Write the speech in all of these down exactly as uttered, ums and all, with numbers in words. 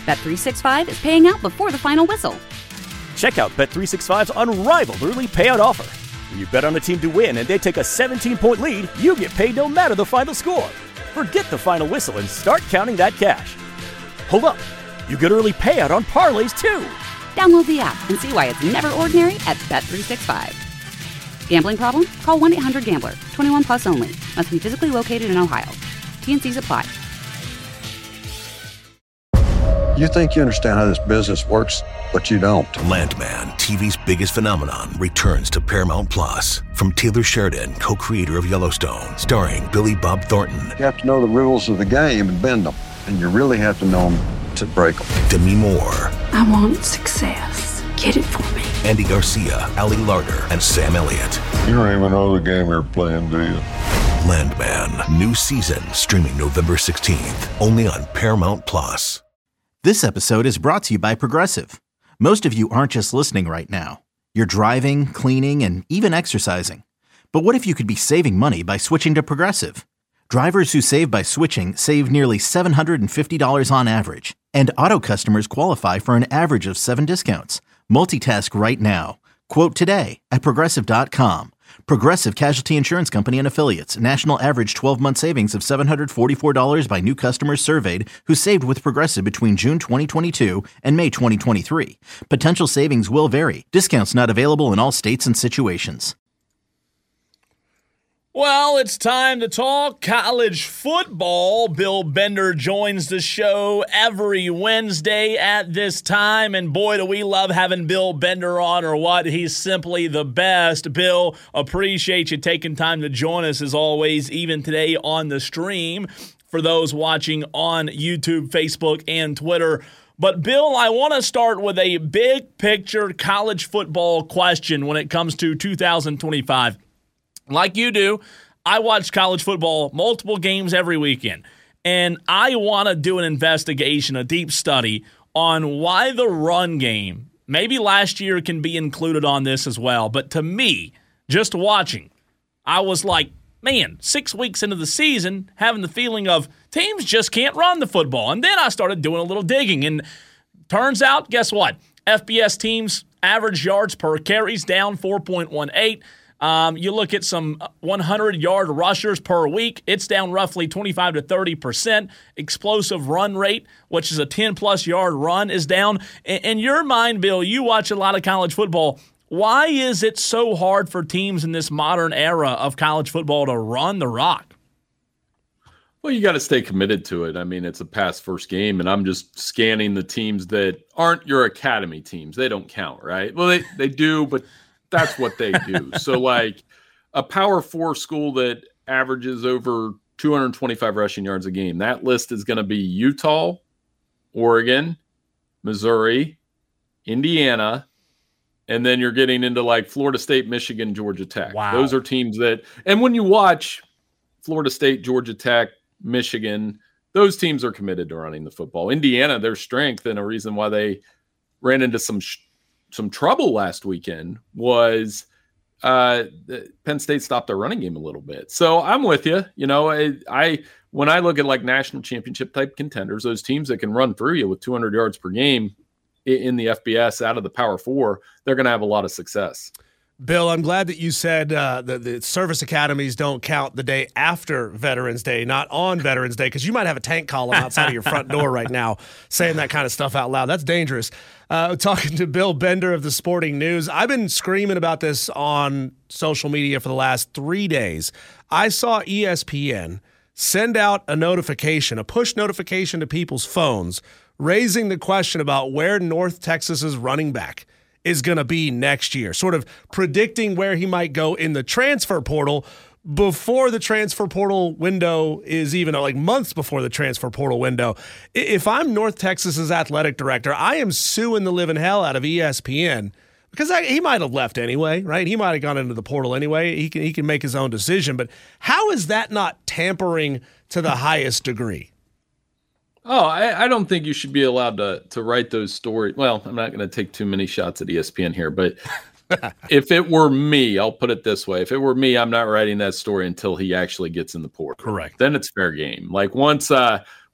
Bet three sixty-five is paying out before the final whistle. Check out Bet three sixty-five's unrivaled early payout offer. When you bet on a team to win and they take a seventeen-point lead, you get paid no matter the final score. Forget the final whistle and start counting that cash. Hold up. You get early payout on parlays, too. Download the app and see why it's never ordinary at Bet three sixty-five. Gambling problem? Call one eight hundred gambler. twenty-one plus only. Must be physically located in Ohio. T N Cs apply. You think you understand how this business works, but you don't. Landman, T V's biggest phenomenon, returns to Paramount Plus. From Taylor Sheridan, co-creator of Yellowstone, starring Billy Bob Thornton. You have to know the rules of the game and bend them, and you really have to know them to break them. Demi Moore. I want success. Get it for me. Andy Garcia, Ali Larter, and Sam Elliott. You don't even know the game you're playing, do you? Landman, new season, streaming November sixteenth, only on Paramount Plus. This episode is brought to you by Progressive. Most of you aren't just listening right now. You're driving, cleaning, and even exercising. But what if you could be saving money by switching to Progressive? Drivers who save by switching save nearly seven hundred fifty dollars on average. And auto customers qualify for an average of seven discounts. Multitask right now. Quote today at Progressive dot com. Progressive Casualty Insurance Company and Affiliates. National average twelve-month savings of seven hundred forty-four dollars by new customers surveyed who saved with Progressive between June twenty twenty-two and May twenty twenty-three. Potential savings will vary. Discounts not available in all states and situations. Well, it's time to talk college football. Bill Bender joins the show every Wednesday at this time, and boy, do we love having Bill Bender on, or what. He's simply the best. Bill, appreciate you taking time to join us as always, even today on the stream, for those watching on YouTube, Facebook, and Twitter. But, Bill, I want to start with a big-picture college football question when it comes to two thousand twenty-five. Like you do, I watch college football, multiple games every weekend, and I want to do an investigation, a deep study on why the run game, maybe last year can be included on this as well, but to me, just watching, I was like, man, six weeks into the season, having the feeling of teams just can't run the football. And then I started doing a little digging, and turns out, guess what? F B S teams' average yards per carries down four point one eight. Um, you look at some hundred-yard rushers per week, it's down roughly twenty-five to thirty percent. Explosive run rate, which is a ten-plus yard run, is down. In, in your mind, Bill, you watch a lot of college football. Why is it so hard for teams in this modern era of college football to run the rock? Well, you got to stay committed to it. I mean, it's a pass-first game, and I'm just scanning the teams that aren't your academy teams. They don't count, right? Well, they, they do, but that's what they do. So, like, a Power Four school that averages over two hundred twenty-five rushing yards a game, that list is going to be Utah, Oregon, Missouri, Indiana, and then you're getting into, like, Florida State, Michigan, Georgia Tech. Wow. Those are teams that – and when you watch Florida State, Georgia Tech, Michigan, those teams are committed to running the football. Indiana, their strength and a reason why they ran into some sh- some trouble last weekend was uh, Penn State stopped their running game a little bit. So I'm with you. You know, I, I when I look at like national championship type contenders, those teams that can run through you with two hundred yards per game in the F B S out of the Power Four, they're going to have a lot of success. Bill, I'm glad that you said uh, that the service academies don't count the day after Veterans Day, not on Veterans Day, because you might have a tank column outside of your front door right now saying that kind of stuff out loud. That's dangerous. Uh, talking to Bill Bender of the Sporting News. I've been screaming about this on social media for the last three days. I saw E S P N send out a notification, a push notification to people's phones, raising the question about where North Texas's running back is going to be next year, sort of predicting where he might go in the transfer portal before the transfer portal window is even, like months before the transfer portal window. If I'm North Texas's athletic director, I am suing the living hell out of E S P N because I, he might have left anyway, right? He might have gone into the portal anyway. He can, he can make his own decision, but how is that not tampering to the highest degree? Oh, I, I don't think you should be allowed to to write those stories. Well, I'm not going to take too many shots at E S P N here, but if it were me, I'll put it this way. If it were me, I'm not writing that story until he actually gets in the portal. Correct. Then it's fair game. Like once uh,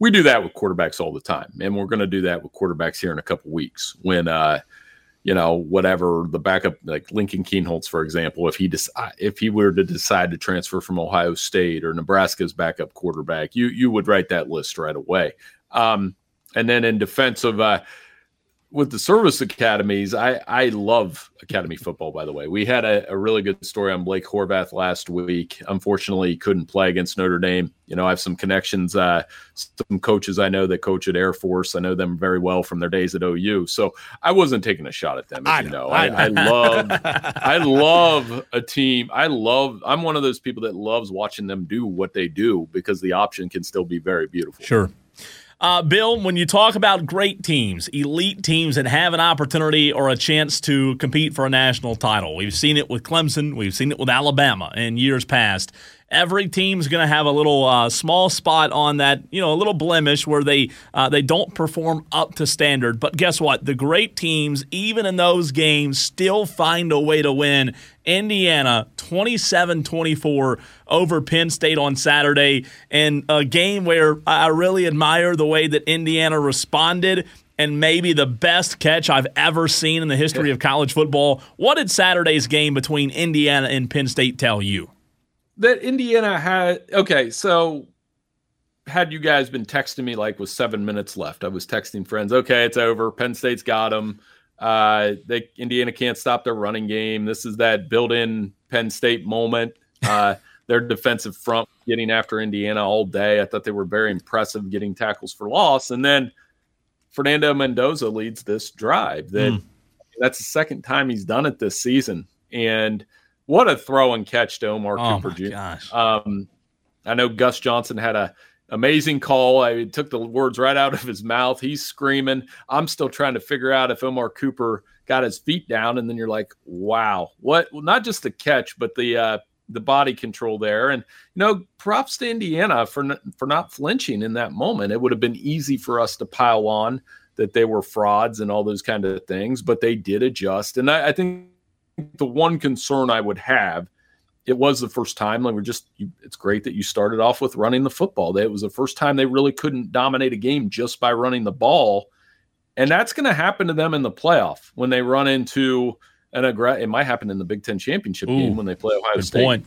we do that with quarterbacks all the time, and we're going to do that with quarterbacks here in a couple weeks when, uh, you know, whatever the backup, like Lincoln Kienholz, for example, if he decide, if he were to decide to transfer from Ohio State or Nebraska's backup quarterback, you you would write that list right away. Um, and then in defense of uh, with the service academies, I, I love academy football, by the way. We had a, a really good story on Blake Horvath last week. Unfortunately, he couldn't play against Notre Dame. You know, I have some connections, uh, some coaches I know that coach at Air Force. I know them very well from their days at O U. So I wasn't taking a shot at them, as I you know, know. I, I, I love I love a team. I love – I'm one of those people that loves watching them do what they do because the option can still be very beautiful. Sure. Uh, Bill, when you talk about great teams, elite teams that have an opportunity or a chance to compete for a national title, we've seen it with Clemson, we've seen it with Alabama in years past. Every team's going to have a little uh, small spot on that, you know, a little blemish where they uh, they don't perform up to standard. But guess what? The great teams, even in those games, still find a way to win. Indiana, twenty-seven twenty-four over Penn State on Saturday, and a game where I really admire the way that Indiana responded, and maybe the best catch I've ever seen in the history of college football. What did Saturday's game between Indiana and Penn State tell you? That Indiana had – okay, so had you guys been texting me like with seven minutes left, I was texting friends, okay, it's over. Penn State's got them. Uh, they Indiana can't stop their running game. This is that built-in Penn State moment. Uh, their defensive front getting after Indiana all day. I thought they were very impressive getting tackles for loss. And then Fernando Mendoza leads this drive. That mm. That's the second time he's done it this season. And – what a throw and catch to Omar oh Cooper my Junior Gosh. Um, I know Gus Johnson had a amazing call. I took the words right out of his mouth. He's screaming. I'm still trying to figure out if Omar Cooper got his feet down. And then you're like, wow, what? Well, not just the catch, but the uh, the body control there. And you know, props to Indiana for n- for not flinching in that moment. It would have been easy for us to pile on that they were frauds and all those kind of things, but they did adjust. And I, I think. The one concern I would have, it was the first time. Like we're just, you, it's great that you started off with running the football. It was the first time they really couldn't dominate a game just by running the ball, and that's going to happen to them in the playoff when they run into an aggressive. It might happen in the Big Ten championship Ooh, game when they play Ohio State. Point.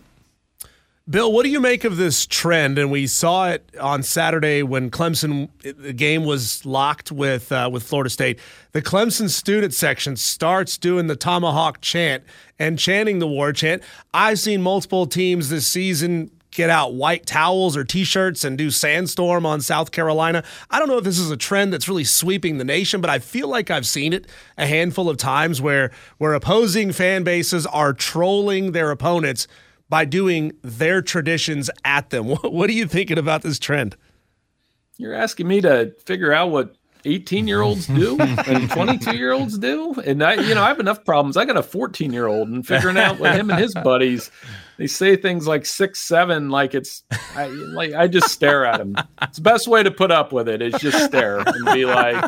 Bill, what do you make of this trend? And we saw it on Saturday when Clemson, the game was locked with uh, with Florida State. The Clemson student section starts doing the Tomahawk chant and chanting the war chant. I've seen multiple teams this season get out white towels or T-shirts and do Sandstorm on South Carolina. I don't know if this is a trend that's really sweeping the nation, but I feel like I've seen it a handful of times where where opposing fan bases are trolling their opponents by doing their traditions at them. What are you thinking about this trend? You're asking me to figure out what eighteen-year-olds do and twenty-two-year-olds do? And, I, you know, I have enough problems. I got a fourteen-year-old, and figuring out what him and his buddies, they say things like six, seven, like it's I, like I just stare at them. It's the best way to put up with it is just stare and be like,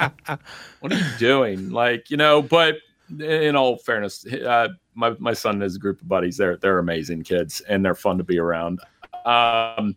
what are you doing? Like, you know, but in all fairness, uh, my my son has a group of buddies. They're they're amazing kids, and they're fun to be around. Um,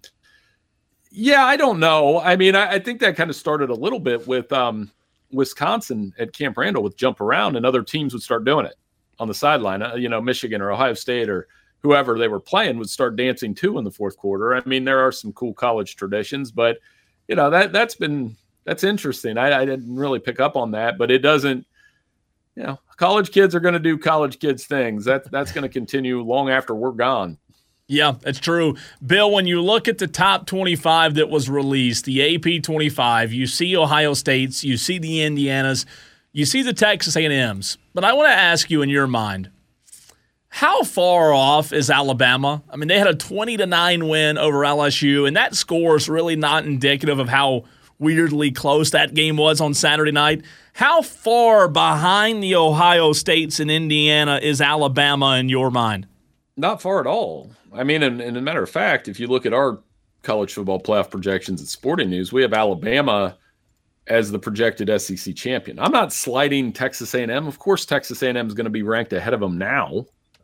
yeah, I don't know. I mean, I, I think that kind of started a little bit with um, Wisconsin at Camp Randall with jump around, and other teams would start doing it on the sideline. Uh, you know, Michigan or Ohio State or whoever they were playing would start dancing too in the fourth quarter. I mean, there are some cool college traditions, but you know that that's been that's interesting. I, I didn't really pick up on that, but it doesn't. You know, college kids are going to do college kids things. That, that's going to continue long after we're gone. Yeah, that's true. Bill, when you look at the top twenty-five that was released, the A P twenty-five, you see Ohio State's, you see the Indianas, you see the Texas A and M's. But I want to ask you in your mind, how far off is Alabama? I mean, they had a twenty to nine win over L S U, and that score is really not indicative of how weirdly close that game was on Saturday night. How far behind the Ohio States and Indiana is Alabama in your mind? Not far at all. I mean, and, and as a matter of fact, if you look at our college football playoff projections at Sporting News, we have Alabama as the projected S E C champion. I'm not slighting Texas A and M. Of course, Texas A and M is going to be ranked ahead of them now.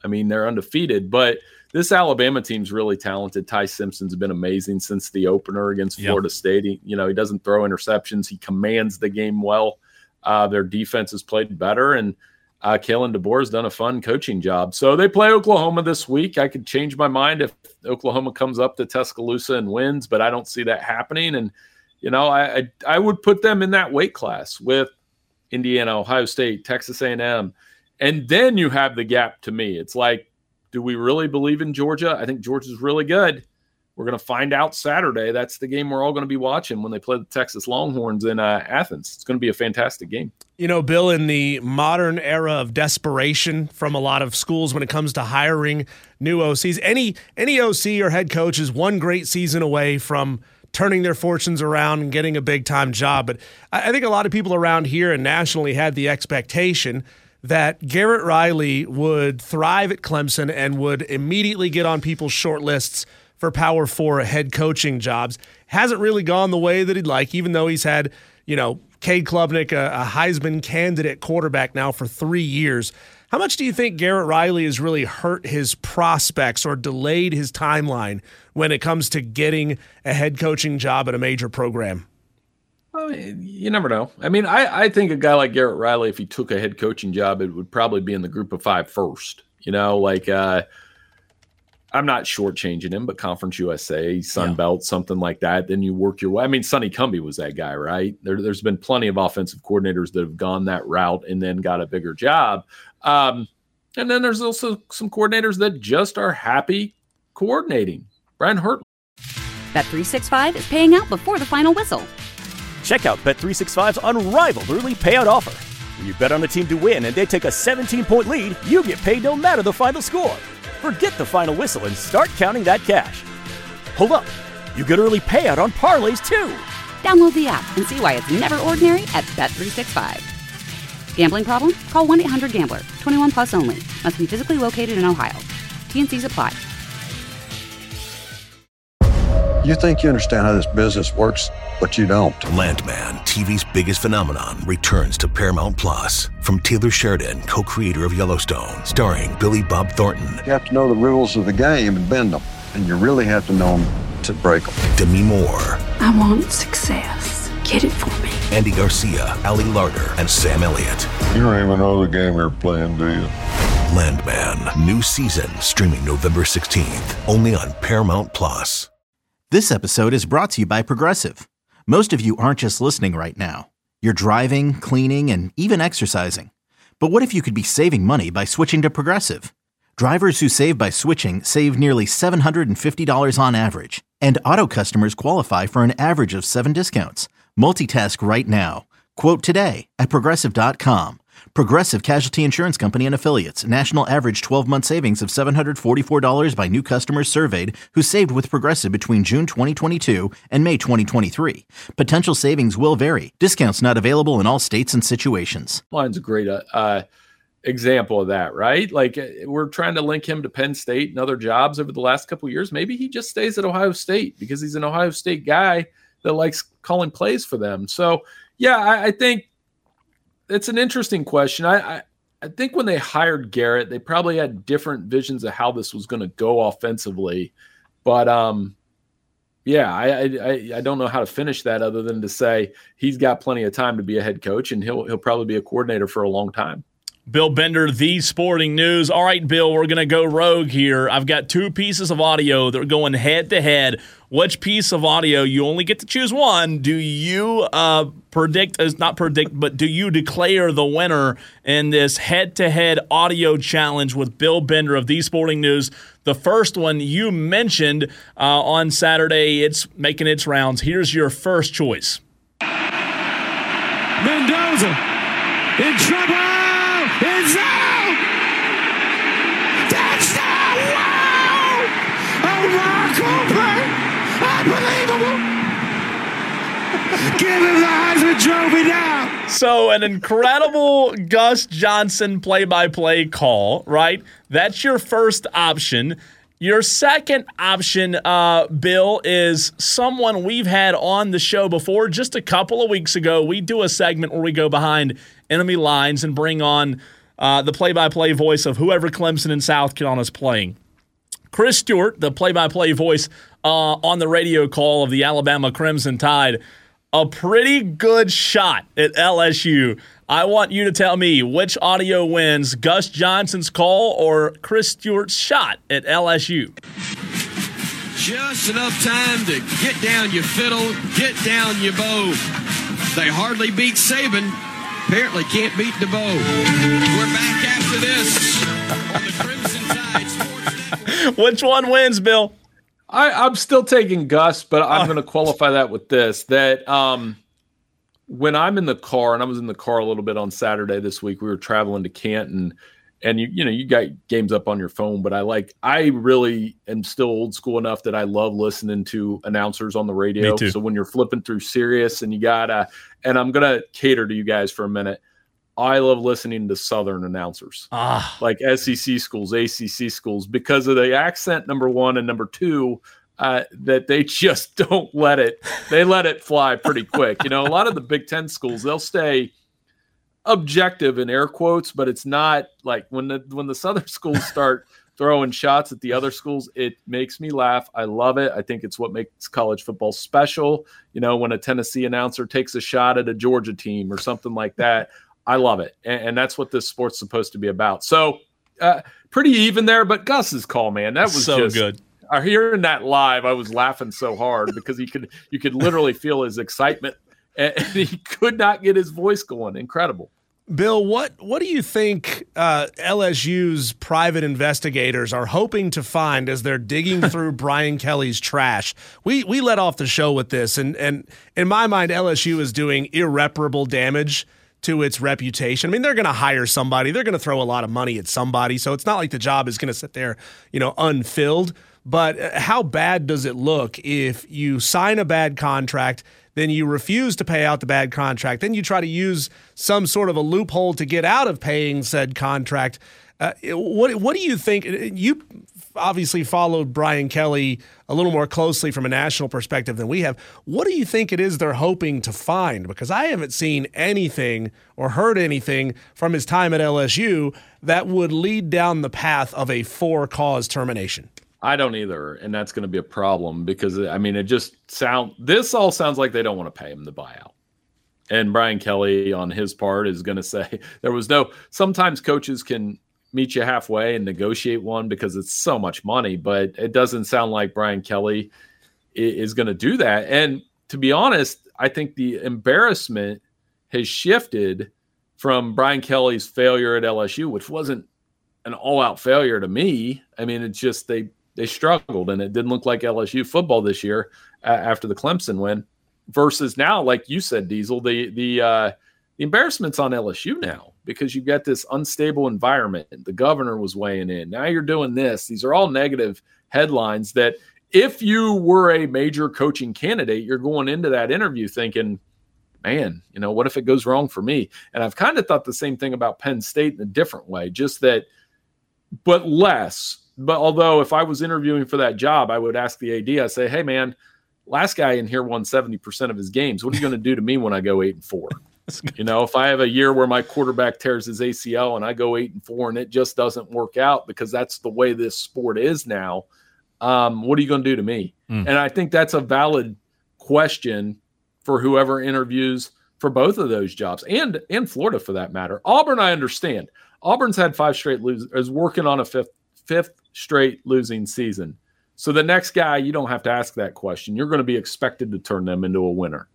I mean, they're undefeated, but this Alabama team's really talented. Ty Simpson's been amazing since the opener against yep. Florida State. He, you know, he doesn't throw interceptions. He commands the game well. Uh, their defense has played better, and uh, Kalen DeBoer has done a fun coaching job. So they play Oklahoma this week. I could change my mind if Oklahoma comes up to Tuscaloosa and wins, but I don't see that happening. And, you know, I, I, I would put them in that weight class with Indiana, Ohio State, Texas A and M. And then you have the gap to me. It's like, do we really believe in Georgia? I think Georgia's really good. We're going to find out Saturday. That's the game we're all going to be watching when they play the Texas Longhorns in uh, Athens. It's going to be a fantastic game. You know, Bill, in the modern era of desperation from a lot of schools when it comes to hiring new O Cs, any any O C or head coach is one great season away from turning their fortunes around and getting a big-time job. But I think a lot of people around here and nationally had the expectation that Garrett Riley would thrive at Clemson and would immediately get on people's short lists for Power Four head coaching jobs. Hasn't really gone the way that he'd like, even though he's had, you know, Cade Klubnik, a, a Heisman candidate quarterback now for three years. How much do you think Garrett Riley has really hurt his prospects or delayed his timeline when it comes to getting a head coaching job at a major program? I mean, you never know. I mean, I, I think a guy like Garrett Riley, if he took a head coaching job, it would probably be in the group of five first. You know, like uh, I'm not shortchanging him, but Conference U S A, Sun yeah. Belt, something like that. Then you work your way. I mean, Sonny Cumbie was that guy, right? There, there's been plenty of offensive coordinators that have gone that route and then got a bigger job. Um, and then there's also some coordinators that just are happy coordinating. Brian Hurt. Bet three sixty-five is paying out before the final whistle. Check out Bet three sixty-five's unrivaled early payout offer. When you bet on a team to win and they take a seventeen-point lead, you get paid no matter the final score. Forget the final whistle and start counting that cash. Hold up. You get early payout on parlays, too. Download the app and see why it's never ordinary at Bet three sixty-five. Gambling problem? Call one eight hundred gambler. twenty-one plus only. Must be physically located in Ohio. T N Cs apply. You think you understand how this business works, but you don't. Landman, T V's biggest phenomenon, returns to Paramount Plus. From Taylor Sheridan, co-creator of Yellowstone, starring Billy Bob Thornton. You have to know the rules of the game and bend them, and you really have to know them to break them. Demi Moore. I want success. Get it for me. Andy Garcia, Ali Larter, and Sam Elliott. You don't even know the game you're playing, do you? Landman, new season, streaming November sixteenth, only on Paramount Plus. This episode is brought to you by Progressive. Most of you aren't just listening right now. You're driving, cleaning, and even exercising. But what if you could be saving money by switching to Progressive? Drivers who save by switching save nearly seven hundred fifty dollars on average. And auto customers qualify for an average of seven discounts. Multitask right now. Quote today at Progressive dot com. Progressive Casualty Insurance Company and Affiliates. National average twelve-month savings of seven hundred forty-four dollars by new customers surveyed who saved with Progressive between June twenty twenty-two and May twenty twenty-three. Potential savings will vary. Discounts not available in all states and situations. Line's a great uh, example of that, right? Like we're trying to link him to Penn State and other jobs over the last couple of years. Maybe he just stays at Ohio State because he's an Ohio State guy that likes calling plays for them. So, yeah, I, I think it's an interesting question. I, I I think when they hired Garrett, they probably had different visions of how this was going to go offensively. But, um, yeah, I, I I don't know how to finish that other than to say he's got plenty of time to be a head coach, and he'll he'll probably be a coordinator for a long time. Bill Bender, The Sporting News. All right, Bill, we're going to go rogue here. I've got two pieces of audio that are going head-to-head. Which piece of audio, you only get to choose one, do you uh, predict, uh, not predict, but do you declare the winner in this head-to-head audio challenge with Bill Bender of The Sporting News? The first one you mentioned uh, on Saturday, it's making its rounds. Here's your first choice. Mendoza in trouble! It's out! Touchdown! Wow! Omar Cooper! Unbelievable! Give him the Heisman Trophy now! So an incredible Gus Johnson play-by-play call, right? That's your first option. Your second option, uh, Bill, is someone we've had on the show before. Just a couple of weeks ago, we do a segment where we go behind enemy lines and bring on uh, the play-by-play voice of whoever Clemson and South Carolina is playing. Chris Stewart, the play-by-play voice uh, on the radio call of the Alabama Crimson Tide, a pretty good shot at L S U. I want you to tell me which audio wins, Gus Johnson's call or Chris Stewart's shot at L S U. Just enough time to get down your fiddle, get down your bow. They hardly beat Saban. Apparently can't beat DeBow. We're back after this on the Crimson Tide Sports Network. Which one wins, Bill? I, I'm still taking Gus, but I'm going to qualify that with this, that um, when I'm in the car, and I was in the car a little bit on Saturday this week, we were traveling to Canton, and you you know, you got games up on your phone, but I like, I really am still old school enough that I love listening to announcers on the radio. Me too. So when you're flipping through Sirius and you got, uh, and I'm going to cater to you guys for a minute. I love listening to Southern announcers, ah. like S E C schools, A C C schools, because of the accent, number one, and number two, uh, that they just don't let it, they let it fly pretty quick. You know, a lot of the Big Ten schools, they'll stay objective in air quotes, but it's not like when the when the Southern schools start throwing shots at the other schools, it makes me laugh. I love it. I think it's what makes college football special. You know, when a Tennessee announcer takes a shot at a Georgia team or something like that. I love it, and, and that's what this sport's supposed to be about. So, uh, pretty even there, but Gus's call, man, that was so just, good. Uh, hearing that live, I was laughing so hard because he could, you could literally feel his excitement, and, and he could not get his voice going. Incredible. Bill, what what do you think uh, L S U's private investigators are hoping to find as they're digging through Brian Kelly's trash? We we let off the show with this, and and in my mind, L S U is doing irreparable damage to its reputation. I mean, they're going to hire somebody. They're going to throw a lot of money at somebody. So it's not like the job is going to sit there, you know, unfilled. But how bad does it look if you sign a bad contract, then you refuse to pay out the bad contract, then you try to use some sort of a loophole to get out of paying said contract? Uh, what what do you think? You obviously followed Brian Kelly a little more closely from a national perspective than we have. What do you think it is they're hoping to find? Because I haven't seen anything or heard anything from his time at L S U that would lead down the path of a for-cause termination. I don't either, and that's going to be a problem because, I mean, it just sound. This all sounds like they don't want to pay him the buyout. And Brian Kelly, on his part, is going to say there was no – sometimes coaches can – meet you halfway and negotiate one because it's so much money, but it doesn't sound like Brian Kelly is going to do that. And to be honest, I think the embarrassment has shifted from Brian Kelly's failure at L S U, which wasn't an all-out failure to me. I mean, it's just they they struggled, and it didn't look like L S U football this year uh, after the Clemson win, versus now, like you said, Diesel, the the uh, the embarrassment's on L S U now. Because you've got this unstable environment. The governor was weighing in. Now you're doing this. These are all negative headlines that if you were a major coaching candidate, you're going into that interview thinking, man, you know, what if it goes wrong for me? And I've kind of thought the same thing about Penn State in a different way, just that, but less. But although if I was interviewing for that job, I would ask the A D, I'd say, hey, man, last guy in here won seventy percent of his games. What are you going to do to me when I go eight and four? You know, if I have a year where my quarterback tears his A C L and I go eight and four and it just doesn't work out because that's the way this sport is now, um, what are you going to do to me? Mm. And I think that's a valid question for whoever interviews for both of those jobs and and Florida for that matter. Auburn, I understand. Auburn's had five straight losers, is working on a fifth fifth straight losing season. So the next guy, you don't have to ask that question. You're going to be expected to turn them into a winner.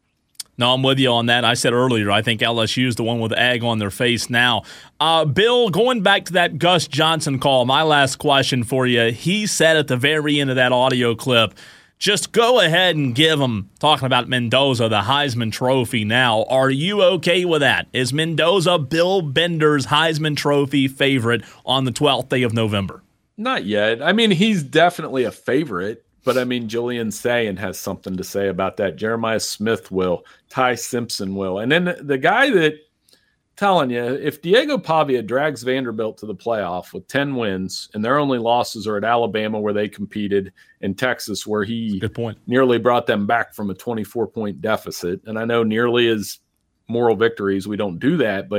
No, I'm with you on that. I said earlier, I think L S U is the one with egg on their face now. Uh, Bill, going back to that Gus Johnson call, my last question for you. He said at the very end of that audio clip, just go ahead and give him, talking about Mendoza, the Heisman Trophy now. Are you okay with that? Is Mendoza Bill Bender's Heisman Trophy favorite on the twelfth day of November? Not yet. I mean, he's definitely a favorite. But, I mean, Julian Sayin has something to say about that. Jeremiah Smith will. Ty Simpson will. And then the guy that, telling you, if Diego Pavia drags Vanderbilt to the playoff with ten wins, and their only losses are at Alabama where they competed, and Texas where he Good point. nearly brought them back from a twenty-four point deficit. And I know nearly as moral victories, we don't do that. But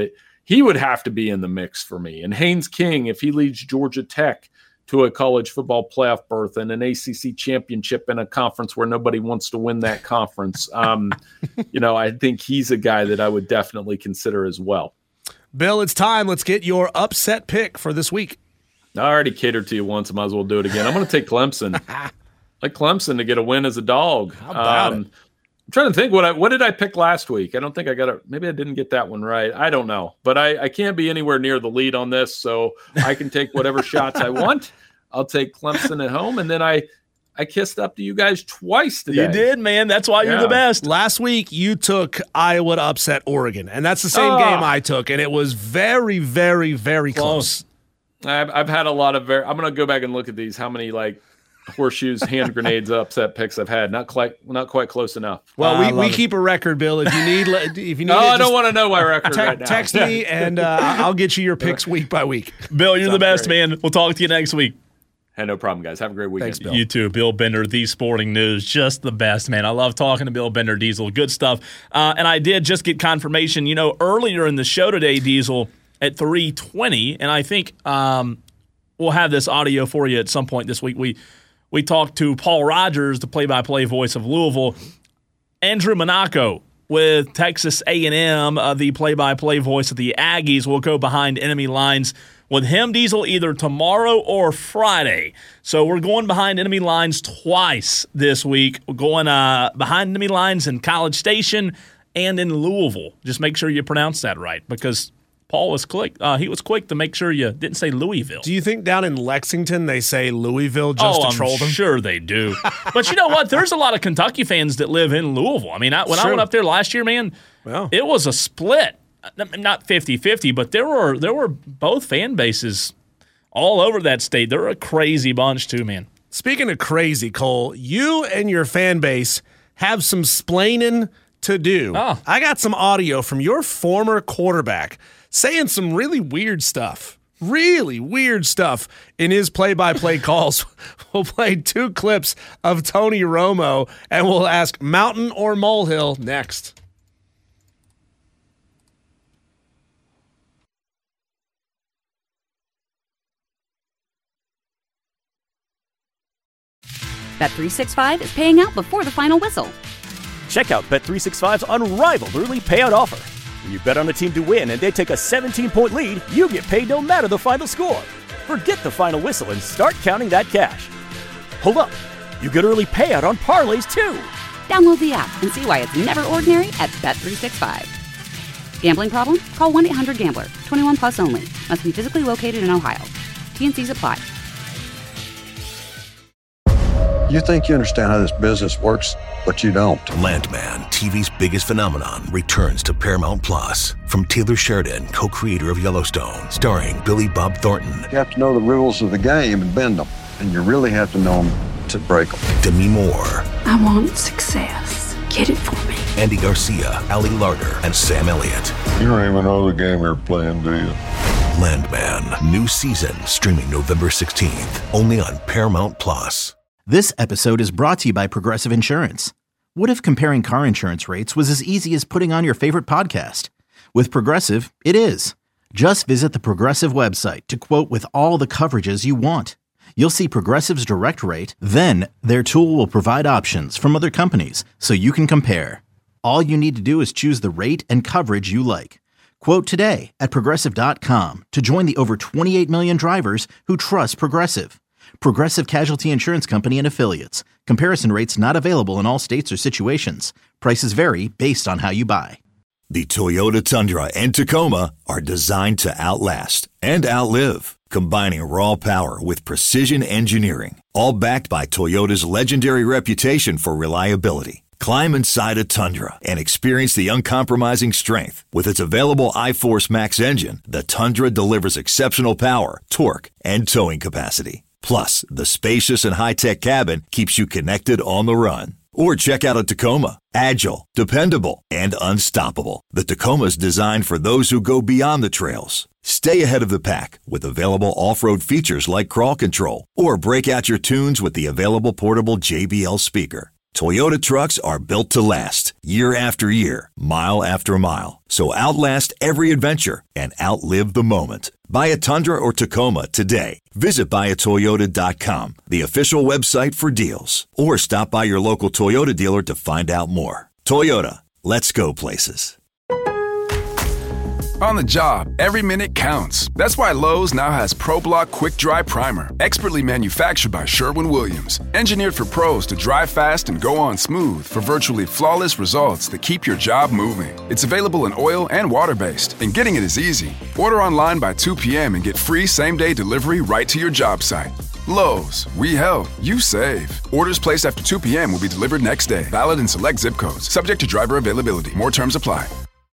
he would have to be in the mix for me. And Haynes King, if he leads Georgia Tech to a college football playoff berth and an A C C championship in a conference where nobody wants to win that conference, um, you know, I think he's a guy that I would definitely consider as well. Bill, it's time. Let's get your upset pick for this week. I already catered to you once. I might as well do it again. I'm going to take Clemson. I like Clemson to get a win as a dog. How about um, it? I'm trying to think what I what did I pick last week? I don't think I got it. Maybe I didn't get that one right. I don't know, but I, I can't be anywhere near the lead on this, so I can take whatever shots I want. I'll take Clemson at home, and then I I kissed up to you guys twice today. You did, man. That's why Yeah. you're the best. Last week, you took Iowa to upset Oregon, and that's the same Oh. game I took, and it was very, very, very close. Close. I've I've had a lot of very. I'm gonna go back and look at these. How many like horseshoes, hand grenades, upset picks I've had? Not quite, not quite close enough. Well, I we, we love it. keep a record, Bill. If you need, if you need, No, it, I just don't want to know my record te- right now. text me, and uh, I'll get you your picks week by week. Bill, you're the Sounds best, great. man. We'll talk to you next week. Hey, no problem, guys. Have a great weekend. Thanks, Bill. You too. Bill Bender, The Sporting News. Just the best, man. I love talking to Bill Bender, Diesel. Good stuff. Uh, and I did just get confirmation, you know, earlier in the show today, Diesel, at three twenty, and I think um, we'll have this audio for you at some point this week. We we talked to Paul Rogers, the play-by-play voice of Louisville, Andrew Monaco with Texas A and M, uh, the play-by-play voice of the Aggies, will go behind enemy lines with him, Diesel, either tomorrow or Friday. So we're going behind enemy lines twice this week. We're going uh, behind enemy lines in College Station and in Louisville. Just make sure you pronounce that right, because Paul was quick. Uh, he was quick to make sure you didn't say Louisville. Do you think down in Lexington they say Louisville just oh, to I'm troll them? sure they do. But you know what? There's a lot of Kentucky fans that live in Louisville. I mean, I, when True. I went up there last year, man, Well. it was a split. Not fifty-fifty, but there were there were both fan bases all over that state. They're a crazy bunch too, man. Speaking of crazy, Cole, you and your fan base have some splaining to do. Oh. I got some audio from your former quarterback saying some really weird stuff. Really weird stuff in his play-by-play calls. We'll play two clips of Tony Romo, and we'll ask mountain or molehill next. Bet three sixty-five is paying out before the final whistle. Check out Bet three sixty-five's unrivaled early payout offer. When you bet on a team to win and they take a seventeen-point lead, you get paid no matter the final score. Forget the final whistle and start counting that cash. Hold up. You get early payout on parlays too. Download the app and see why it's never ordinary at Bet three sixty-five. Gambling problem? Call one eight hundred gambler. twenty-one plus only. Must be physically located in Ohio. T and C's apply. You think you understand how this business works, but you don't. Landman, T V's biggest phenomenon, returns to Paramount Plus. From Taylor Sheridan, co-creator of Yellowstone, starring Billy Bob Thornton. You have to know the rules of the game and bend them, and you really have to know them to break them. Demi Moore, I want success. Get it for me. Andy Garcia, Ali Larter, and Sam Elliott. You don't even know the game you're playing, do you? Landman, new season, streaming November sixteenth, only on Paramount Plus. This episode is brought to you by Progressive Insurance. What if comparing car insurance rates was as easy as putting on your favorite podcast? With Progressive, it is. Just visit the Progressive website to quote with all the coverages you want. You'll see Progressive's direct rate, then their tool will provide options from other companies so you can compare. All you need to do is choose the rate and coverage you like. Quote today at Progressive dot com to join the over twenty-eight million drivers who trust Progressive. Progressive Casualty Insurance Company and Affiliates. Comparison rates not available in all states or situations. Prices vary based on how you buy. The Toyota Tundra and Tacoma are designed to outlast and outlive, combining raw power with precision engineering, all backed by Toyota's legendary reputation for reliability. Climb inside a Tundra and experience the uncompromising strength. With its available iForce Max engine, the Tundra delivers exceptional power, torque, and towing capacity. Plus, the spacious and high-tech cabin keeps you connected on the run. Or check out a Tacoma. Agile, dependable, and unstoppable. The Tacoma's designed for those who go beyond the trails. Stay ahead of the pack with available off-road features like crawl control. Or break out your tunes with the available portable J B L speaker. Toyota trucks are built to last. year after year, mile after mile. So outlast every adventure and outlive the moment. Buy a Tundra or Tacoma today. Visit buy a toyota dot com, the official website for deals. Or stop by your local Toyota dealer to find out more. Toyota, let's go places. On the job, every minute counts. That's why Lowe's now has ProBlock Quick Dry Primer, expertly manufactured by Sherwin-Williams. Engineered for pros to dry fast and go on smooth for virtually flawless results that keep your job moving. It's available in oil and water-based, and getting it is easy. Order online by two p.m. and get free same-day delivery right to your job site. Lowe's, we help, you save. Orders placed after two p.m. will be delivered next day. Valid in select zip codes. Subject to driver availability. More terms apply.